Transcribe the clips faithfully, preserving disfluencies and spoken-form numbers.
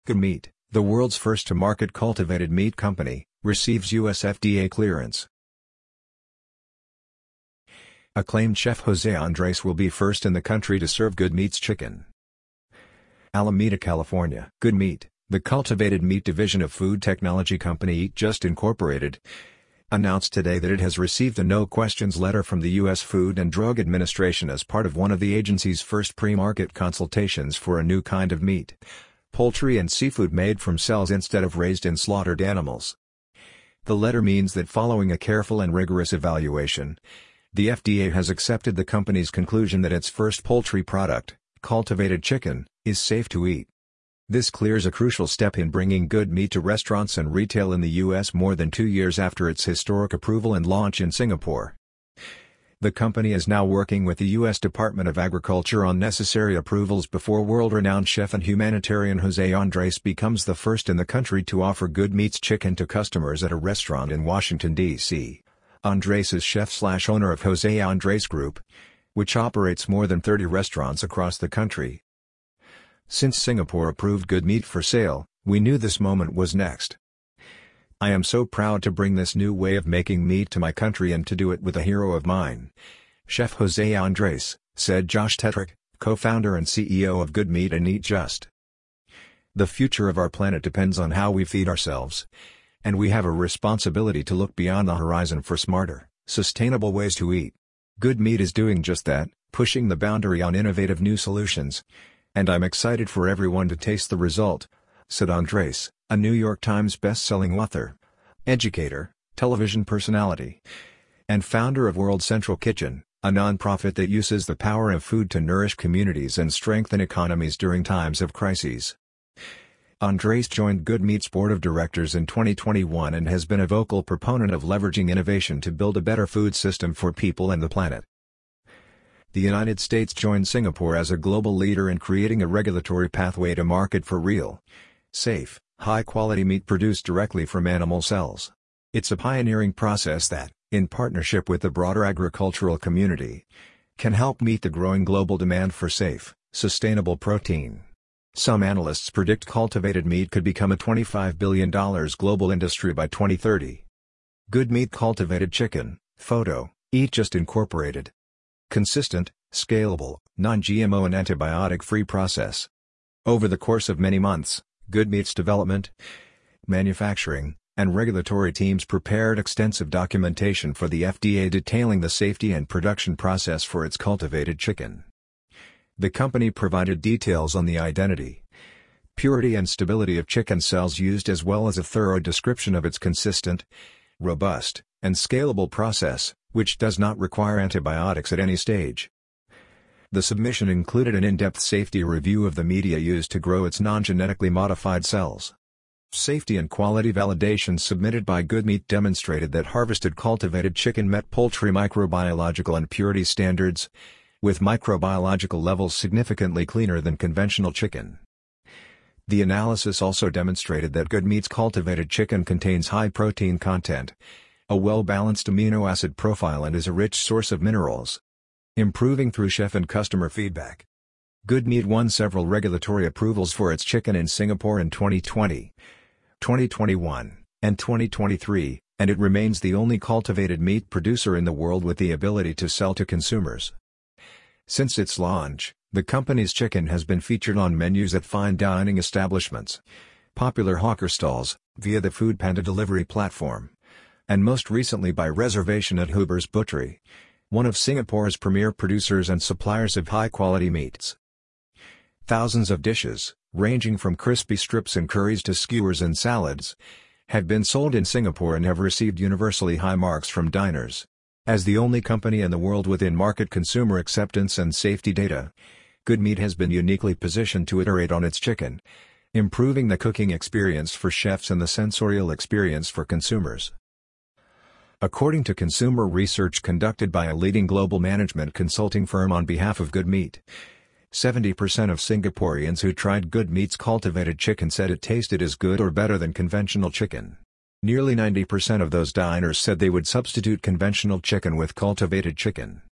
Good Meat, the world's first to market cultivated meat company, receives U S F D A clearance. Acclaimed chef Jose Andres will be first in the country to serve Good Meat's chicken. Alameda, California. Good Meat, the cultivated meat division of food technology company Eat Just Incorporated, announced today that it has received a no-questions letter from the U S Food and Drug Administration as part of one of the agency's first pre-market consultations for a new kind of meat, poultry and seafood made from cells instead of raised in slaughtered animals. The letter means that following a careful and rigorous evaluation, the F D A has accepted the company's conclusion that its first poultry product, cultivated chicken, is safe to eat. This clears a crucial step in bringing Good Meat to restaurants and retail in the U S more than two years after its historic approval and launch in Singapore. The company is now working with the U S Department of Agriculture on necessary approvals before world-renowned chef and humanitarian Jose Andres becomes the first in the country to offer Good Meat's chicken to customers at a restaurant in Washington, D C Andres is chef-slash-owner of Jose Andres Group, which operates more than thirty restaurants across the country. Since Singapore approved Good Meat for sale, we knew this moment was next. I am so proud to bring this new way of making meat to my country and to do it with a hero of mine, Chef Jose Andres, said Josh Tetrick, co-founder and C E O of Good Meat and Eat Just. The future of our planet depends on how we feed ourselves, and we have a responsibility to look beyond the horizon for smarter, sustainable ways to eat. Good Meat is doing just that, pushing the boundary on innovative new solutions, and I'm excited for everyone to taste the result, said Andres, a New York Times best-selling author, educator, television personality, and founder of World Central Kitchen, a nonprofit that uses the power of food to nourish communities and strengthen economies during times of crises. Andres joined Good Meat's board of directors in twenty twenty-one and has been a vocal proponent of leveraging innovation to build a better food system for people and the planet. The United States joined Singapore as a global leader in creating a regulatory pathway to market for real, safe, high-quality meat produced directly from animal cells. It's a pioneering process that, in partnership with the broader agricultural community, can help meet the growing global demand for safe, sustainable protein. Some analysts predict cultivated meat could become a twenty-five billion dollars global industry by twenty thirty. Good Meat cultivated chicken, photo, Eat Just Incorporated. Consistent, scalable, non-G M O and antibiotic-free process. Over the course of many months, Good Meat's development, manufacturing, and regulatory teams prepared extensive documentation for the F D A detailing the safety and production process for its cultivated chicken. The company provided details on the identity, purity and stability of chicken cells used as well as a thorough description of its consistent, robust, and scalable process, which does not require antibiotics at any stage. The submission included an in-depth safety review of the media used to grow its non-genetically modified cells. Safety and quality validations submitted by Good Meat demonstrated that harvested cultivated chicken met poultry microbiological and purity standards, with microbiological levels significantly cleaner than conventional chicken. The analysis also demonstrated that Good Meat's cultivated chicken contains high protein content, a well-balanced amino acid profile and is a rich source of minerals, improving through chef and customer feedback. Good Meat won several regulatory approvals for its chicken in Singapore in twenty twenty, twenty twenty-one, and twenty twenty-three, and it remains the only cultivated meat producer in the world with the ability to sell to consumers. Since its launch, the company's chicken has been featured on menus at fine dining establishments, popular hawker stalls, via the Foodpanda delivery platform, and most recently by reservation at Huber's Butchery, one of Singapore's premier producers and suppliers of high-quality meats. Thousands of dishes, ranging from crispy strips and curries to skewers and salads, have been sold in Singapore and have received universally high marks from diners. As the only company in the world with in-market consumer acceptance and safety data, Good Meat has been uniquely positioned to iterate on its chicken, improving the cooking experience for chefs and the sensorial experience for consumers. According to consumer research conducted by a leading global management consulting firm on behalf of Good Meat, seventy percent of Singaporeans who tried Good Meat's cultivated chicken said it tasted as good or better than conventional chicken. Nearly ninety percent of those diners said they would substitute conventional chicken with cultivated chicken.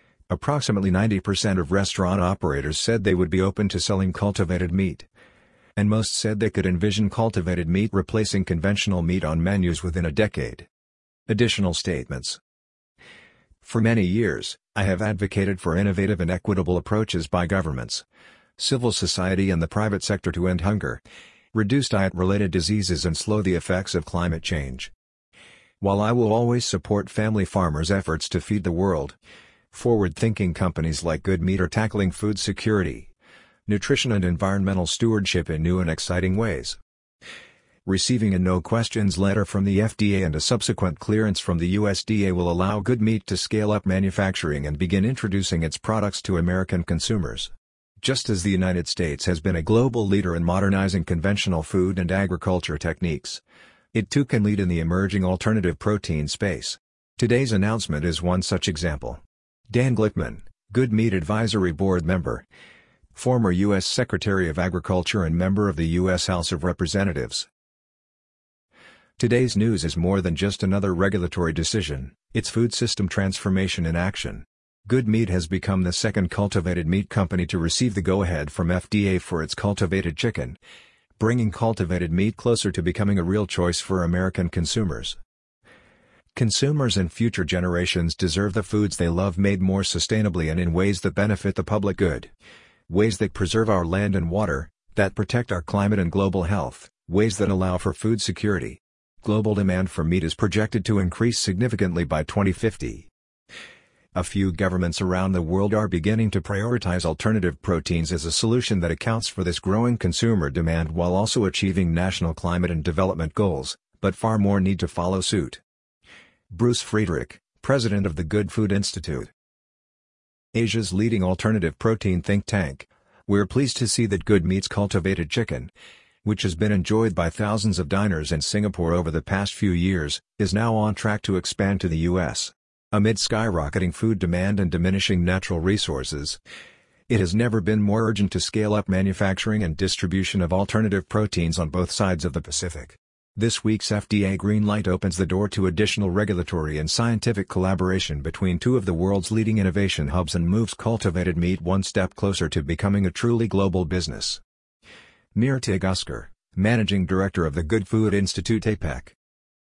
Approximately ninety percent of restaurant operators said they would be open to selling cultivated meat. and most said they could envision cultivated meat replacing conventional meat on menus within a decade. Additional statements. For many years, I have advocated for innovative and equitable approaches by governments, civil society and the private sector to end hunger, reduce diet-related diseases and slow the effects of climate change. While I will always support family farmers' efforts to feed the world, forward-thinking companies like Good Meat are tackling food security, nutrition and environmental stewardship in new and exciting ways. Receiving a no-questions letter from the F D A and a subsequent clearance from the U S D A will allow Good Meat to scale up manufacturing and begin introducing its products to American consumers. Just as the United States has been a global leader in modernizing conventional food and agriculture techniques, it too can lead in the emerging alternative protein space. Today's announcement is one such example. Dan Glickman, Good Meat Advisory Board member, former U S Secretary of Agriculture and member of the U S House of Representatives. Today's news is more than just another regulatory decision, it's food system transformation in action. Good Meat has become the second cultivated meat company to receive the go-ahead from F D A for its cultivated chicken, bringing cultivated meat closer to becoming a real choice for American consumers. Consumers and future generations deserve the foods they love made more sustainably and in ways that benefit the public good. Ways that preserve our land and water, that protect our climate and global health, ways that allow for food security. Global demand for meat is projected to increase significantly by twenty fifty. A few governments around the world are beginning to prioritize alternative proteins as a solution that accounts for this growing consumer demand while also achieving national climate and development goals, but far more need to follow suit. Bruce Friedrich, president of the Good Food Institute, Asia's leading alternative protein think tank, we're pleased to see that Good Meat's cultivated chicken, which has been enjoyed by thousands of diners in Singapore over the past few years, is now on track to expand to the U S. Amid skyrocketing food demand and diminishing natural resources, it has never been more urgent to scale up manufacturing and distribution of alternative proteins on both sides of the Pacific. This week's F D A green light opens the door to additional regulatory and scientific collaboration between two of the world's leading innovation hubs and moves cultivated meat one step closer to becoming a truly global business. Mirtag Usker, Managing Director of the Good Food Institute A PEC.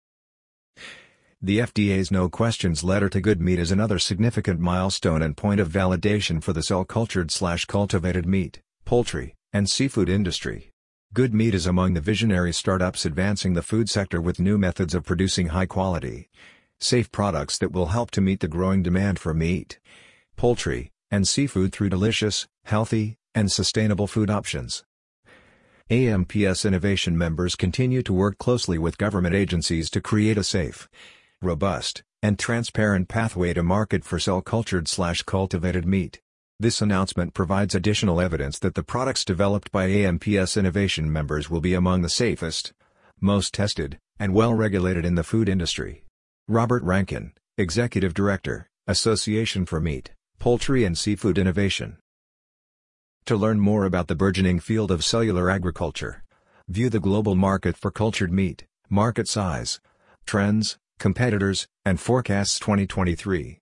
The F D A's no-questions letter to Good Meat is another significant milestone and point of validation for the cell-cultured slash cultivated meat, poultry, and seafood industry. Good Meat is among the visionary startups advancing the food sector with new methods of producing high-quality, safe products that will help to meet the growing demand for meat, poultry, and seafood through delicious, healthy, and sustainable food options. A M P S Innovation members continue to work closely with government agencies to create a safe, robust, and transparent pathway to market for cell-cultured slash cultivated meat. This announcement provides additional evidence that the products developed by A M P S Innovation members will be among the safest, most tested, and well-regulated in the food industry. Robert Rankin, Executive Director, Association for Meat, Poultry and Seafood Innovation. To learn more about the burgeoning field of cellular agriculture, view the global market for cultured meat, market size, trends, competitors, and forecasts twenty twenty-three.